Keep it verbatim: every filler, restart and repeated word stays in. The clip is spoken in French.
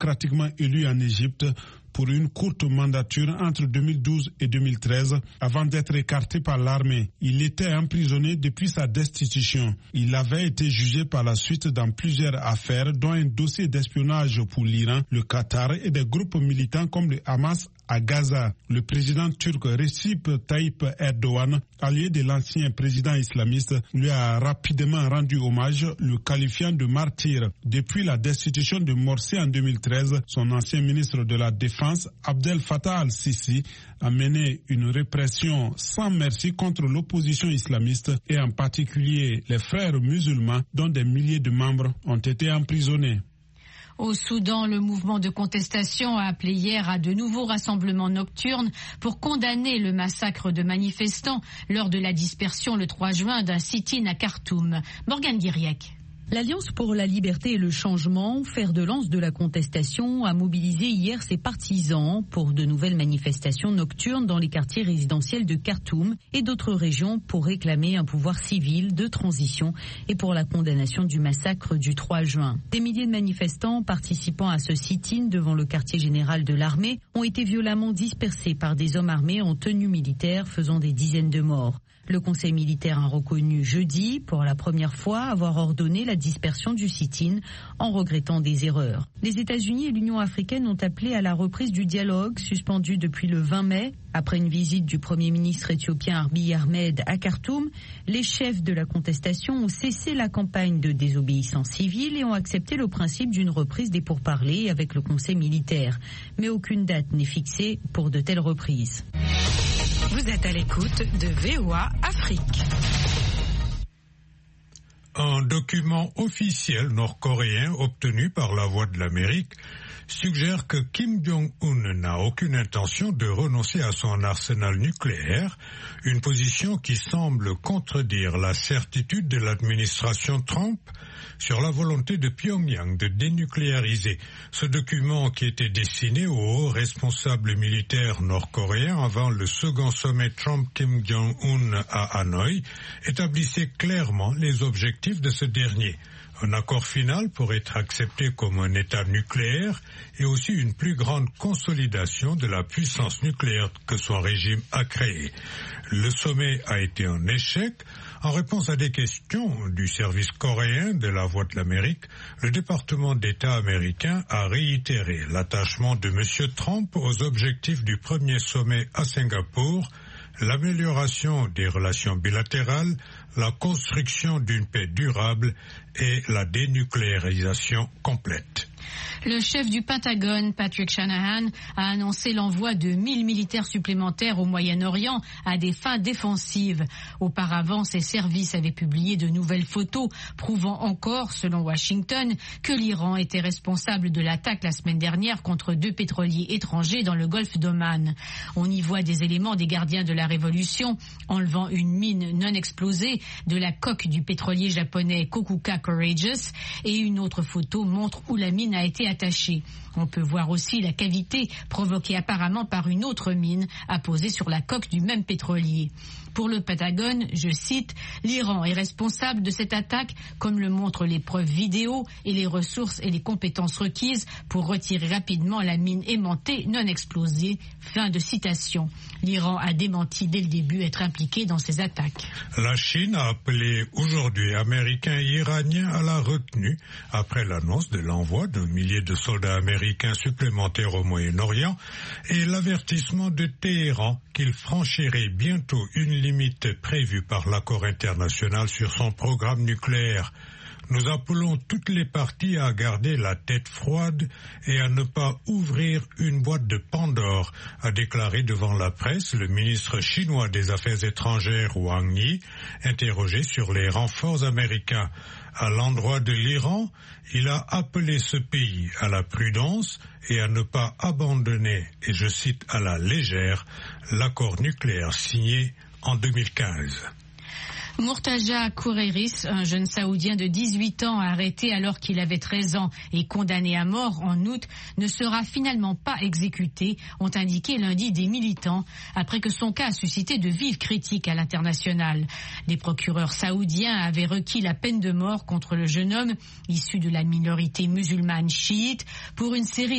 démocratiquement élu en Égypte pour une courte mandature entre deux mille douze et deux mille treize avant d'être écarté par l'armée. Il était emprisonné depuis sa destitution. Il avait été jugé par la suite dans plusieurs affaires, dont un dossier d'espionnage pour l'Iran, le Qatar et des groupes militants comme le Hamas à Gaza. Le président turc Recep Tayyip Erdogan, allié de l'ancien président islamiste, lui a rapidement rendu hommage, le qualifiant de martyr. Depuis la destitution de Morsi en deux mille treize, son ancien ministre de la Défense, Abdel Fattah al-Sisi, a mené une répression sans merci contre l'opposition islamiste et en particulier les frères musulmans dont des milliers de membres ont été emprisonnés. Au Soudan, le mouvement de contestation a appelé hier à de nouveaux rassemblements nocturnes pour condamner le massacre de manifestants lors de la dispersion le trois juin d'un sit-in à Khartoum. Morgane Guiriec. L'Alliance pour la liberté et le changement, fer de lance de la contestation, a mobilisé hier ses partisans pour de nouvelles manifestations nocturnes dans les quartiers résidentiels de Khartoum et d'autres régions pour réclamer un pouvoir civil de transition et pour la condamnation du massacre du trois juin. Des milliers de manifestants participant à ce sit-in devant le quartier général de l'armée ont été violemment dispersés par des hommes armés en tenue militaire faisant des dizaines de morts. Le Conseil militaire a reconnu jeudi, pour la première fois, avoir ordonné la dispersion du sit-in en regrettant des erreurs. Les États-Unis et l'Union africaine ont appelé à la reprise du dialogue suspendu depuis le vingt mai. Après une visite du Premier ministre éthiopien Abiy Ahmed à Khartoum, les chefs de la contestation ont cessé la campagne de désobéissance civile et ont accepté le principe d'une reprise des pourparlers avec le Conseil militaire. Mais aucune date n'est fixée pour de telles reprises. Vous êtes à l'écoute de V O A Afrique. Un document officiel nord-coréen obtenu par la Voix de l'Amérique suggère que Kim Jong-un n'a aucune intention de renoncer à son arsenal nucléaire, une position qui semble contredire la certitude de l'administration Trump sur la volonté de Pyongyang de dénucléariser. Ce document, qui était destiné aux hauts responsables militaires nord-coréens avant le second sommet Trump-Kim Jong-un à Hanoï, établissait clairement les objectifs de ce dernier. Un accord final pourrait être accepté comme un État nucléaire et aussi une plus grande consolidation de la puissance nucléaire que son régime a créée. Le sommet a été un échec. En réponse à des questions du service coréen de la Voix de l'Amérique, le département d'État américain a réitéré l'attachement de M. Trump aux objectifs du premier sommet à Singapour, l'amélioration des relations bilatérales, la construction d'une paix durable et la dénucléarisation complète. Le chef du Pentagone, Patrick Shanahan, a annoncé l'envoi de mille militaires supplémentaires au Moyen-Orient à des fins défensives. Auparavant, ses services avaient publié de nouvelles photos prouvant encore, selon Washington, que l'Iran était responsable de l'attaque la semaine dernière contre deux pétroliers étrangers dans le golfe d'Oman. On y voit des éléments des gardiens de la Révolution enlevant une mine non explosée de la coque du pétrolier japonais Kokuka Courageous, et une autre photo montre où la mine a été attachée. On peut voir aussi la cavité provoquée apparemment par une autre mine apposée sur la coque du même pétrolier. Pour le Pentagone, je cite, « L'Iran est responsable de cette attaque, comme le montrent les preuves vidéo et les ressources et les compétences requises pour retirer rapidement la mine aimantée non explosée. » Fin de citation. L'Iran a démenti dès le début être impliqué dans ces attaques. La Chine a appelé aujourd'hui Américains et Iraniens à la retenue après l'annonce de l'envoi d'un millier de soldats américains supplémentaires au Moyen-Orient et l'avertissement de Téhéran qu'il franchirait bientôt une limite prévue par l'accord international sur son programme nucléaire. Nous appelons toutes les parties à garder la tête froide et à ne pas ouvrir une boîte de Pandore, a déclaré devant la presse le ministre chinois des Affaires étrangères Wang Yi, interrogé sur les renforts américains. À l'endroit de l'Iran, il a appelé ce pays à la prudence et à ne pas abandonner, et je cite à la légère, l'accord nucléaire signé en deux mille quinze. Murtaja Koureiris, un jeune saoudien de dix-huit ans arrêté alors qu'il avait treize ans et condamné à mort en août, ne sera finalement pas exécuté, ont indiqué lundi des militants, après que son cas a suscité de vives critiques à l'international. Les procureurs saoudiens avaient requis la peine de mort contre le jeune homme, issu de la minorité musulmane chiite, pour une série